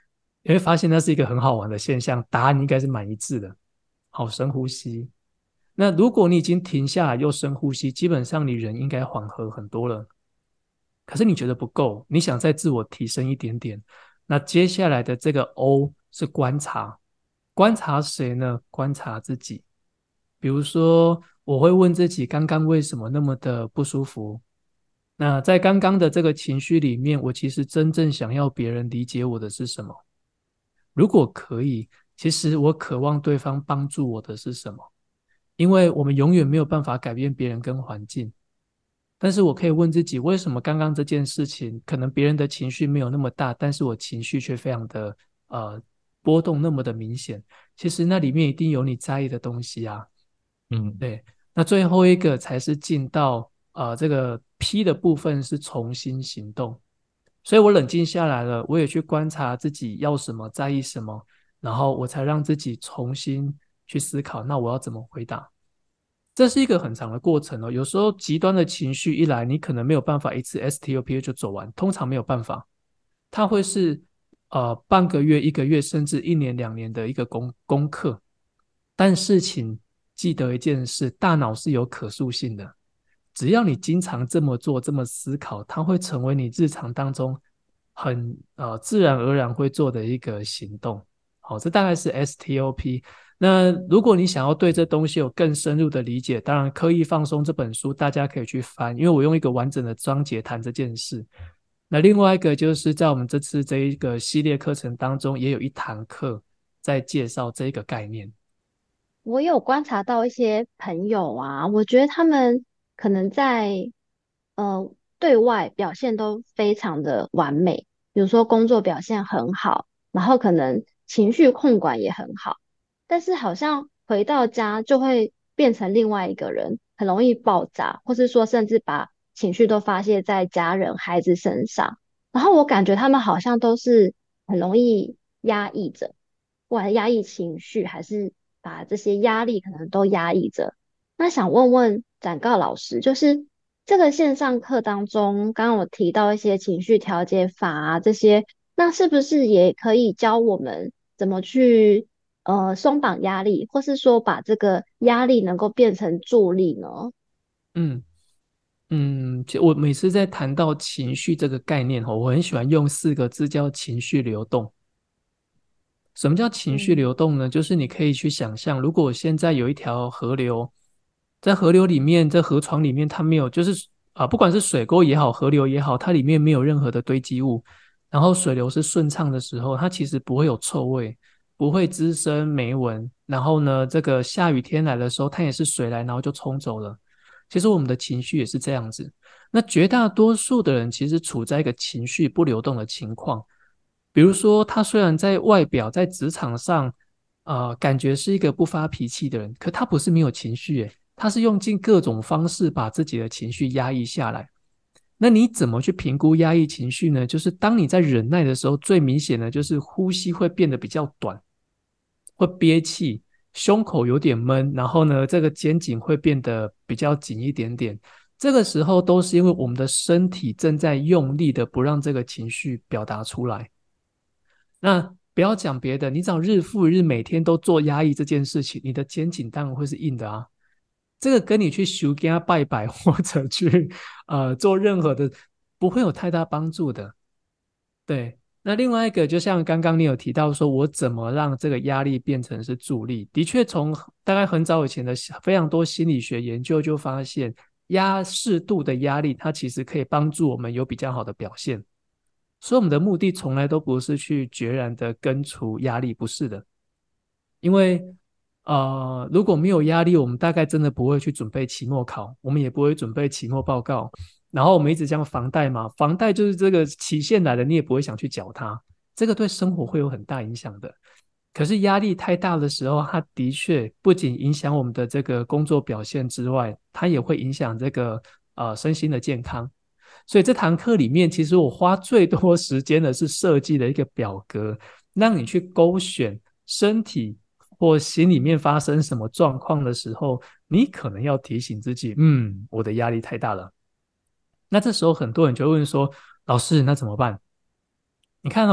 你会发现那是一个很好玩的现象，答案应该是蛮一致的。好，深呼吸。那如果你已经停下来又深呼吸，基本上你人应该缓和很多了。可是你觉得不够，你想再自我提升一点点，那接下来的这个 O 是观察。观察谁呢？观察自己。比如说我会问自己刚刚为什么那么的不舒服，那在刚刚的这个情绪里面，我其实真正想要别人理解我的是什么？如果可以，其实我渴望对方帮助我的是什么？因为我们永远没有办法改变别人跟环境，但是我可以问自己，为什么刚刚这件事情，可能别人的情绪没有那么大，但是我情绪却非常的呃波动那么的明显？其实那里面一定有你在意的东西啊。 嗯对，那最后一个才是进到呃这个 P 的部分，是重新行动。所以我冷静下来了，我也去观察自己要什么，在意什么，然后我才让自己重新去思考，那我要怎么回答？这是一个很长的过程哦。有时候极端的情绪一来，你可能没有办法一次 S T O P A 就走完，通常没有办法，它会是呃半个月、一个月，甚至一年、两年的一个功功课。但事情记得一件事，大脑是有可塑性的，只要你经常这么做、这么思考，它会成为你日常当中很呃自然而然会做的一个行动。好，这大概是 S T O P。那如果你想要对这东西有更深入的理解，当然《刻意放松》这本书大家可以去翻，因为我用一个完整的章节谈这件事。那另外一个就是在我们这次这一个系列课程当中，也有一堂课在介绍这一个概念。 我有观察到一些朋友啊，我觉得他们可能在呃对外表现都非常的完美，比如说工作表现很好，然后可能情绪控管也很好，但是好像回到家就会变成另外一个人，很容易爆炸，或是说甚至把情绪都发泄在家人、孩子身上。然后我感觉他们好像都是很容易压抑着，不管是压抑情绪，还是把这些压力可能都压抑着。那想问问展告老师，就是这个线上课当中，刚刚我提到一些情绪调节法啊，这些，那是不是也可以教我们怎么去呃松绑压力，或是说把这个压力能够变成助力呢？ 嗯嗯，就我每次在谈到情绪这个概念吼，我很喜欢用四个字叫情绪流动。什么叫情绪嗯流动呢？就是你可以去想象，如果我现在有一条河流，在河流里面，在河床里面，它没有，就是啊、呃不管是水沟也好，河流也好，它里面没有任何的堆积物，然后水流是顺畅的时候，它其实不会有臭味，不会滋生霉蚊。然后呢，这个下雨天来的时候，它也是水来，然后就冲走了。其实我们的情绪也是这样子。那绝大多数的人其实处在一个情绪不流动的情况。比如说，他虽然在外表在职场上，呃，感觉是一个不发脾气的人，可他不是没有情绪，耶，他是用尽各种方式把自己的情绪压抑下来。那你怎么去评估压抑情绪呢？就是当你在忍耐的时候，最明显的就是呼吸会变得比较短，会憋气，胸口有点闷，然后呢，这个肩颈会变得比较紧一点点。这个时候都是因为我们的身体正在用力的不让这个情绪表达出来。那不要讲别的，你只要日复一日每天都做压抑这件事情，你的肩颈当然会是硬的啊。这个跟你去修给他拜拜或者去呃做任何的不会有太大帮助的。对，那另外一个就像刚刚你有提到说，我怎么让这个压力变成是助力？的确，从大概很早以前的非常多心理学研究就发现，压适度的压力，它其实可以帮助我们有比较好的表现。所以我们的目的从来都不是去决然的根除压力，不是的。因为呃，如果没有压力，我们大概真的不会去准备期末考，我们也不会准备期末报告。然后我们一直讲房贷嘛，房贷就是这个期限来了，你也不会想去缴它，这个对生活会有很大影响的。可是压力太大的时候，它的确不仅影响我们的这个工作表现之外，它也会影响这个呃身心的健康。所以这堂课里面，其实我花最多时间的是设计了一个表格，让你去勾选身体或心里面发生什么状况的时候，你可能要提醒自己，嗯，我的压力太大了。那这时候很多人就会问说，老师，那怎么办？你看哦，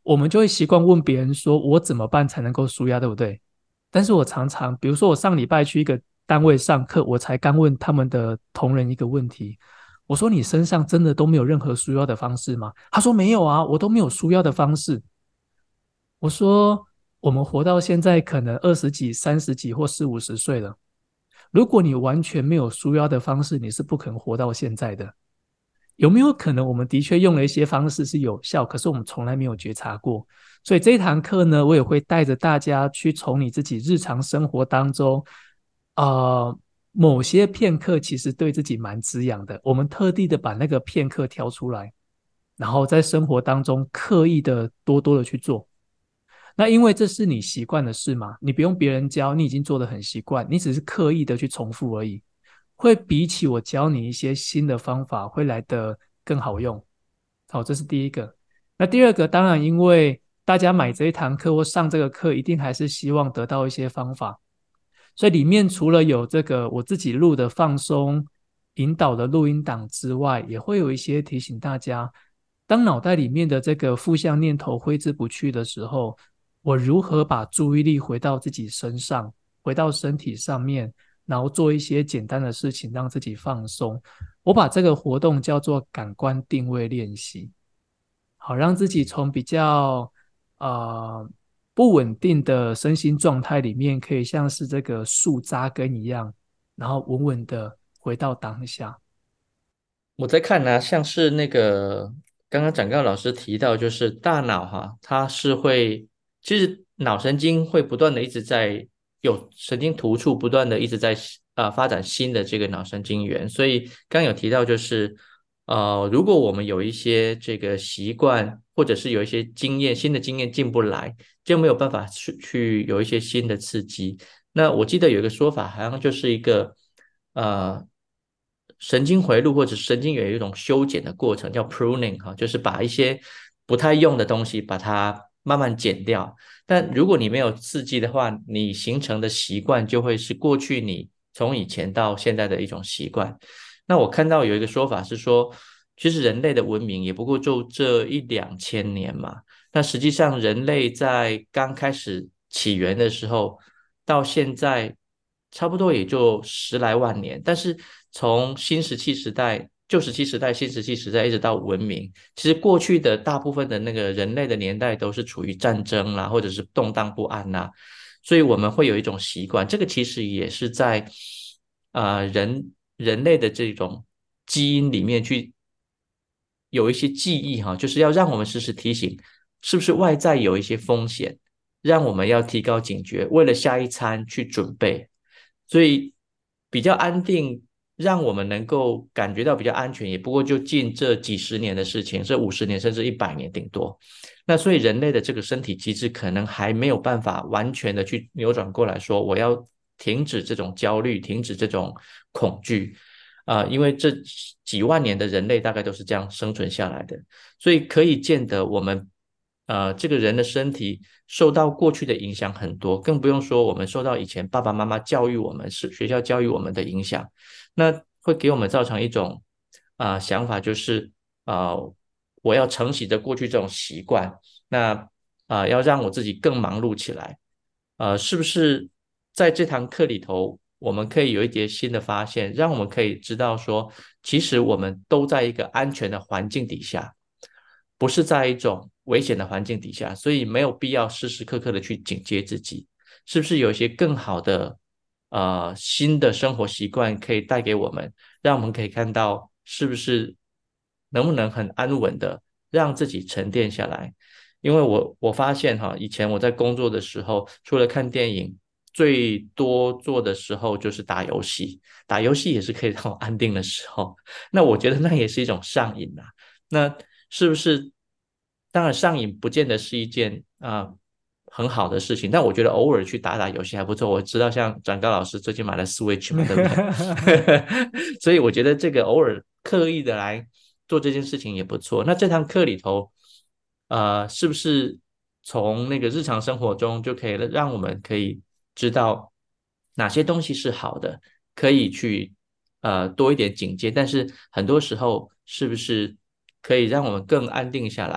我们就会习惯问别人说我怎么办才能够舒压，对不对？但是我常常比如说我上礼拜去一个单位上课，我才刚问他们的同仁一个问题，我说你身上真的都没有任何舒压的方式吗？他说没有啊，我都没有舒压的方式。我说我们活到现在可能二十几、三十几或四五十岁了，如果你完全没有舒压的方式，你是不可能活到现在的。有没有可能我们的确用了一些方式是有效，可是我们从来没有觉察过？所以这一堂课呢，我也会带着大家去从你自己日常生活当中，呃，某些片刻其实对自己蛮滋养的，我们特地的把那个片刻挑出来，然后在生活当中刻意的多多的去做。那因为这是你习惯的事嘛，你不用别人教，你已经做得很习惯，你只是刻意的去重复而已，会比起我教你一些新的方法会来得更好用。好，这是第一个。那第二个，当然因为大家买这一堂课或上这个课，一定还是希望得到一些方法，所以里面除了有这个我自己录的放松引导的录音档之外，也会有一些提醒大家，当脑袋里面的这个负向念头挥之不去的时候，我如何把注意力回到自己身上，回到身体上面，然后做一些简单的事情，让自己放松。我把这个活动叫做感官定位练习，好让自己从比较呃不稳定的身心状态里面，可以像是这个树扎根一样，然后稳稳的回到当下。 我在看呢、像是那个刚刚展告老师提到，就是大脑哈，它是会，其实脑神经会不断的一直在有神经突触，不断的一直在啊、呃发展新的这个脑神经元，所以刚有提到就是呃，如果我们有一些这个习惯，或者是有一些经验，新的经验进不来，就没有办法去去有一些新的刺激。那我记得有一个说法，好像就是一个呃神经回路或者神经元有一种修剪的过程，叫 pruning 哈，就是把一些不太用的东西把它慢慢剪掉。但如果你没有刺激的话，你形成的习惯就会是过去你从以前到现在的一种习惯。那我看到有一个说法是说，其实人类的文明也不过就这一两千年嘛。那实际上人类在刚开始起源的时候，到现在差不多也就十来万年。但是从新石器时代、旧石器时代、新石器时代一直到文明，其实过去的大部分的那个人类的年代都是处于战争啦，或者是动荡不安啦。所以我们会有一种习惯，这个其实也是在啊、呃人人类的这种基因里面去有一些记忆哈，就是要让我们时时提醒，是不是外在有一些风险，让我们要提高警觉，为了下一餐去准备。所以比较安定，让我们能够感觉到比较安全，也不过就近这几十年的事情，这五十年甚至一百年顶多。那所以人类的这个身体机制可能还没有办法完全的去扭转过来说，我要停止这种焦虑，停止这种恐惧啊、呃因为这几万年的人类大概都是这样生存下来的，所以可以见得我们呃这个人的身体受到过去的影响很多，更不用说我们受到以前爸爸妈妈教育我们是学校教育我们的影响，那会给我们造成一种啊、呃想法，就是啊、呃我要承袭着过去这种习惯，那啊、呃要让我自己更忙碌起来，呃，是不是在这堂课里头，我们可以有一些新的发现，让我们可以知道说，其实我们都在一个安全的环境底下，不是在一种危险的环境底下，所以没有必要时时刻刻的去警戒自己，是不是有一些更好的呃新的生活习惯可以带给我们，让我们可以看到是不是能不能很安稳的让自己沉淀下来。因为我我发现哈，以前我在工作的时候，除了看电影，最多做的时候就是打游戏，打游戏也是可以让我安定的时候。那我觉得那也是一种上瘾啊。那是不是？当然，上瘾不见得是一件啊、呃很好的事情，但我觉得偶尔去打打游戏还不错。我知道像展高老师最近买了 Switch 嘛，对不对？所以我觉得这个偶尔刻意的来做这件事情也不错。那这堂课里头，呃，是不是从那个日常生活中就可以让我们可以知道哪些东西是好的，可以去呃多一点警戒，但是很多时候是不是可以让我们更安定下来，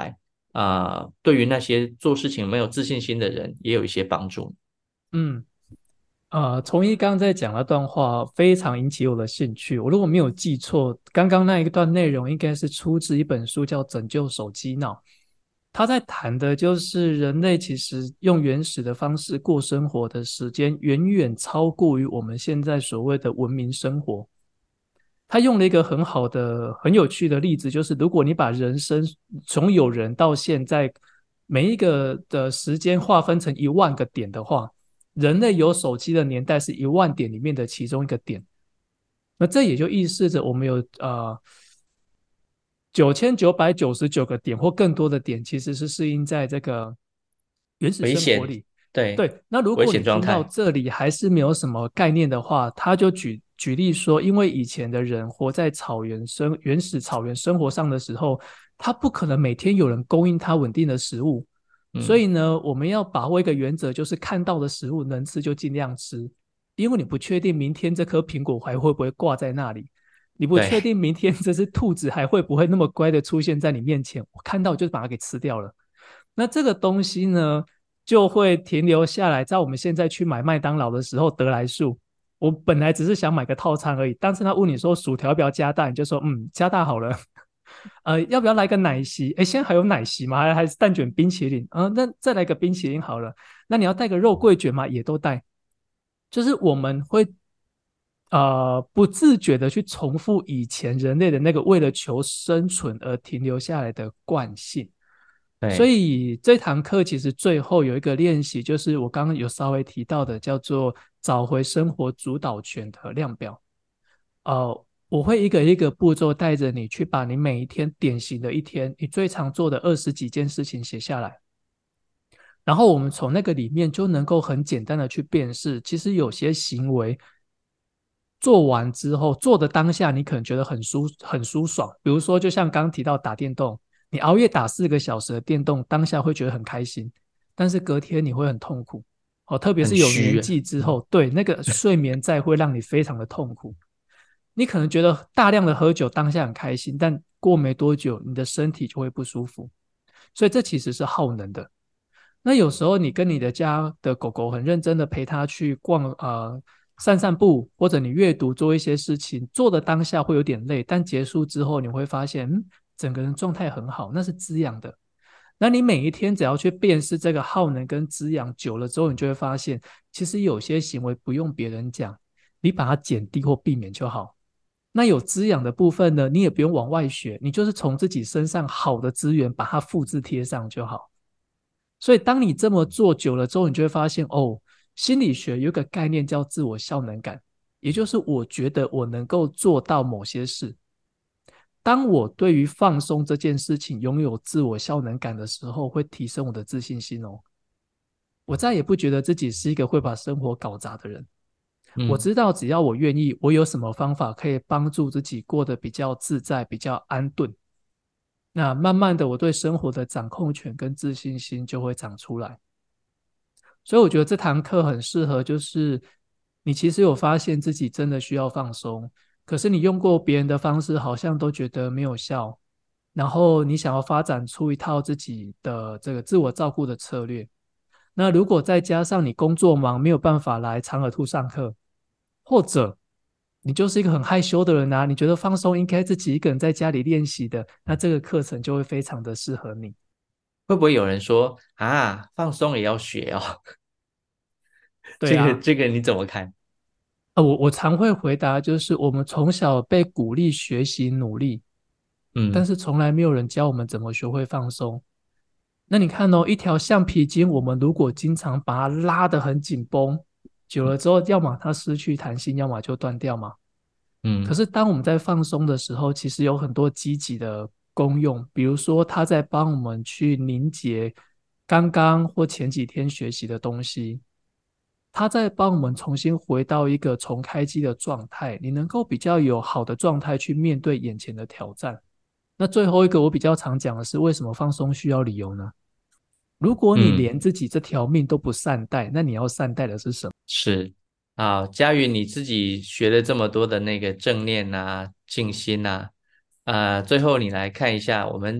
啊、呃对于那些做事情没有自信心的人也有一些帮助。 嗯。呃，从一刚刚在讲那段话，非常引起我的兴趣。我如果没有记错，刚刚那一段内容应该是出自一本书，叫《拯救手机脑》。他在谈的就是人类其实用原始的方式过生活的时间，远远超过于我们现在所谓的文明生活。他用了一个很好的、很有趣的例子，就是如果你把人生从有人到现在每一个的时间划分成一万个点的话，人类有手机的年代是一万点里面的其中一个点。那这也就预示着我们有呃九千九百九十九个点或更多的点，其实是适应在这个原始危险， 生活里。 对， 对，那如危果你听到险状态， 这里还是没有什么概念的话，他就举举例说，因为以前的人活在草原生原始草原生活上的时候，他不可能每天有人供应他稳定的食物，所嗯， 以呢，我们要把握一个原则，就是看到的食物能吃就尽量吃，因为你不确定明天这颗苹果还会不会挂在那里，你不确对， 定明天这只兔子还会不会那么乖的出现在你面前，我看到就把它给吃掉了。那这个东西呢，就会停留下来，在我们现在去买麦当劳的时候，得来速。我本来只是想买个套餐而已，但是他问你说薯条要不要加大，你就说嗯加大好了。呃，要不要来个奶昔？哎，现在还有奶昔吗？还还是蛋卷冰淇淋？嗯、呃，那再来个冰淇淋好了。那你要带个肉桂卷吗？也都带。就是我们会呃不自觉的去重复以前人类的那个为了求生存而停留下来的惯性。所对， 以这堂课其实最后有一个练习，就是我刚刚有稍微提到的，叫做找回生活主导权的量表。呃，我会一个一个步骤带着你去把你每一天典型的一天，你最常做的二十几件事情写下来。然后我们从那个里面就能够很简单的去辨识，其实有些行为做完之后，做的当下你可能觉得很舒很舒爽，比如说就像刚刚提到打电动，你熬夜打四个小时的电动，当下会觉得很开心，但是隔天你会很痛苦。哦，特别很是有年虚，嗯， 纪之后，对那个睡眠债会让你非常的痛苦。你可能觉得大量的喝酒当下很开心，但过没多久你的身体就会不舒服，所以这其实是耗能的。那有时候你跟你的家的狗狗很认真的陪它去逛呃散散步，或者你阅读做一些事情，做的当下会有点累，但结束之后你会发现，嗯，整个人状态很好，那是滋养的。那你每一天只要去辨识这个耗能跟滋养久了之后，你就会发现，其实有些行为不用别人讲，你把它减低或避免就好。那有滋养的部分呢，你也不用往外学，你就是从自己身上好的资源把它复制贴上就好。所以当你这么做久了之后，你就会发现，哦，心理学有个概念叫自我效能感，也就是我觉得我能够做到某些事。当我对于放松这件事情拥有自我效能感的时候，会提升我的自信心哦。我再也不觉得自己是一个会把生活搞砸的人。我嗯， 知道，只要我愿意，我有什么方法可以帮助自己过得比较自在、比较安顿。那慢慢的，我对生活的掌控权跟自信心就会长出来。所以我觉得这堂课很适合，就是你其实有发现自己真的需要放松，可是你用过别人的方式，好像都觉得没有效，然后你想要发展出一套自己的这个自我照顾的策略。那如果再加上你工作忙，没有办法来长耳兔上课，或者你就是一个很害羞的人啊，你觉得放松应该自己一个人在家里练习的，那这个课程就会非常的适合你。 会不会有人说啊，放松也要学哦？这个对啊， 这个你怎么看？ 呃，我我常会回答，就是我们从小被鼓励学习努力，但嗯是从来没有人教我们怎么学会放松。那你看哦，一条橡皮筋，我们如果经常把它拉得很紧绷，久了之后，要么它失去弹性，要么就断掉嘛。可嗯是当我们在放松的时候，其实有很多积极的功用，比如说它在帮我们去凝结刚刚或前几天学习的东西，它在帮我们重新回到一个重开机的状态，你能够比较有好的状态去面对眼前的挑战。那最后一个我比较常讲的是，为什么放松需要理由呢？如果你嗯， 连自己这条命都不善待，那你要善待的是什么？ 是啊，佳宇你自己学了这么多的那个正念啊、静心啊，呃，最后你来看一下，我们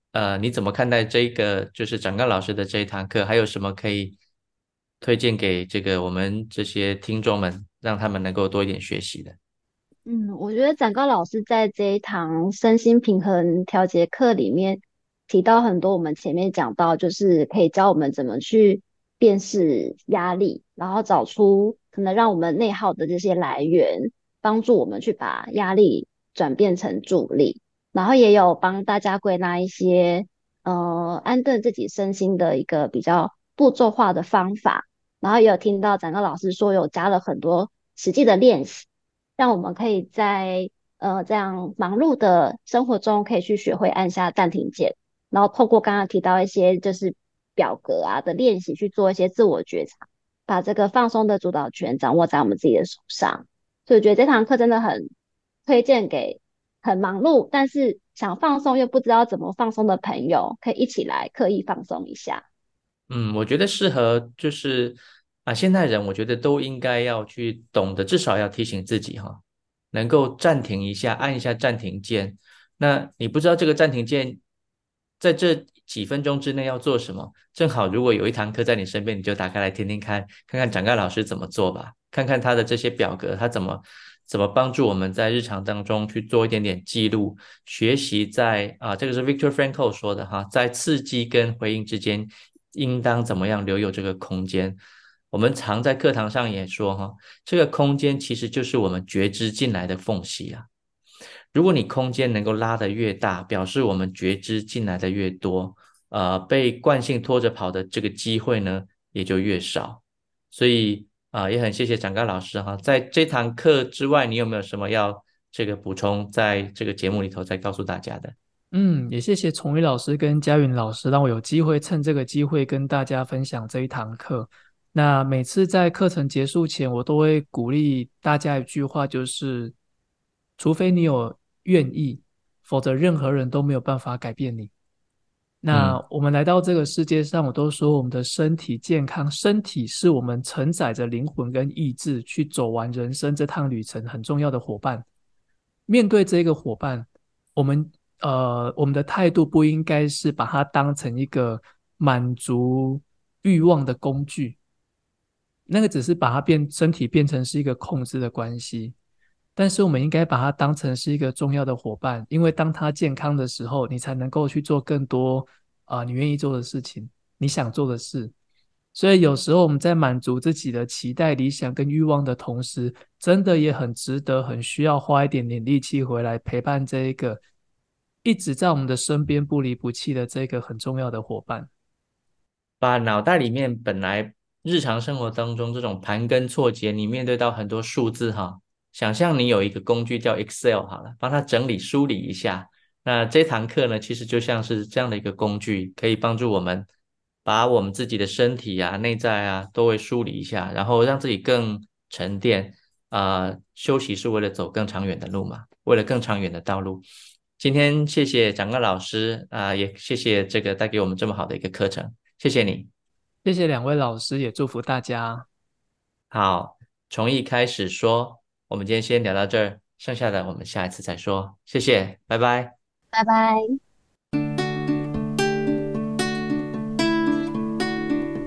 呃，你怎么看待这个就是展刚老师的这一堂课？还有什么可以推荐给这个我们这些听众们，让他们能够多一点学习的？ 嗯，我觉得展高老师在这一堂身心平衡调节课里面提到很多，我们前面讲到，就是可以教我们怎么去辨识压力，然后找出可能让我们内耗的这些来源，帮助我们去把压力转变成助力，然后也有帮大家归纳一些呃安顿自己身心的一个比较步骤化的方法，然后也有听到展高老师说有加了很多实际的练习。让我们可以在呃这样忙碌的生活中，可以去学会按下暂停键，然后透过刚刚提到一些就是表格啊的练习，去做一些自我觉察，把这个放松的主导权掌握在我们自己的手上。所以我觉得这堂课真的很推荐给很忙碌但是想放松又不知道怎么放松的朋友，可以一起来刻意放松一下。 嗯，我觉得适合就是啊，现代人我觉得都应该要去懂得，至少要提醒自己哈，能够暂停一下，按一下暂停键。那你不知道这个暂停键在这几分钟之内要做什么，正好如果有一堂课在你身边，你就打开来听听看，看看展盖老师怎么做吧，看看他的这些表格，他怎么怎么帮助我们在日常当中去做一点点记录，学习在啊，这个是 Viktor Frankl 说的哈，在刺激跟回应之间。应当怎么样留有这个空间？我们常在课堂上也说哈，这个空间其实就是我们觉知进来的缝隙啊。如果你空间能够拉得越大，表示我们觉知进来的越多，呃，被惯性拖着跑的这个机会呢也就越少。所以啊、呃也很谢谢展刚老师哈，在这堂课之外，你有没有什么要这个补充，在这个节目里头再告诉大家的？ 嗯，也谢谢崇宇老师跟嘉云老师，让我有机会趁这个机会跟大家分享这一堂课。那每次在课程结束前，我都会鼓励大家一句话，就是除非你有愿意，否则任何人都没有办法改变你。那嗯。 我们来到这个世界上，我都说我们的身体健康，身体是我们承载着灵魂跟意志去走完人生这趟旅程很重要的伙伴。面对这个伙伴，我们呃我们的态度不应该是把它当成一个满足欲望的工具，那个只是把它变身体变成是一个控制的关系。但是我们应该把它当成是一个重要的伙伴，因为当他健康的时候，你才能够去做更多啊、呃你愿意做的事情，你想做的事。所以有时候我们在满足自己的期待、理想跟欲望的同时，真的也很值得、很需要花一点点力气回来陪伴这一个一直在我们的身边不离不弃的这个很重要的伙伴。 把脑袋里面本来日常生活当中这种盘根错节，你面对到很多数字哈，想象你有一个工具叫 Excel 好了，帮它整理梳理一下。那这堂课呢，其实就像是这样的一个工具，可以帮助我们把我们自己的身体啊、内在啊都会梳理一下，然后让自己更沉淀。啊、呃休息是为了走更长远的路嘛，为了更长远的道路。今天谢谢长乐老师啊、呃也谢谢这个带给我们这么好的一个课程。谢谢你。 谢谢两位老师，也祝福大家。 好，从一开始说，我们今天先聊到这儿，剩下的我们下一次再说。谢谢，拜拜。 拜拜。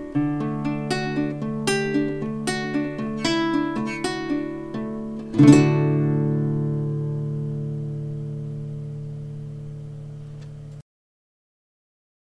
嗯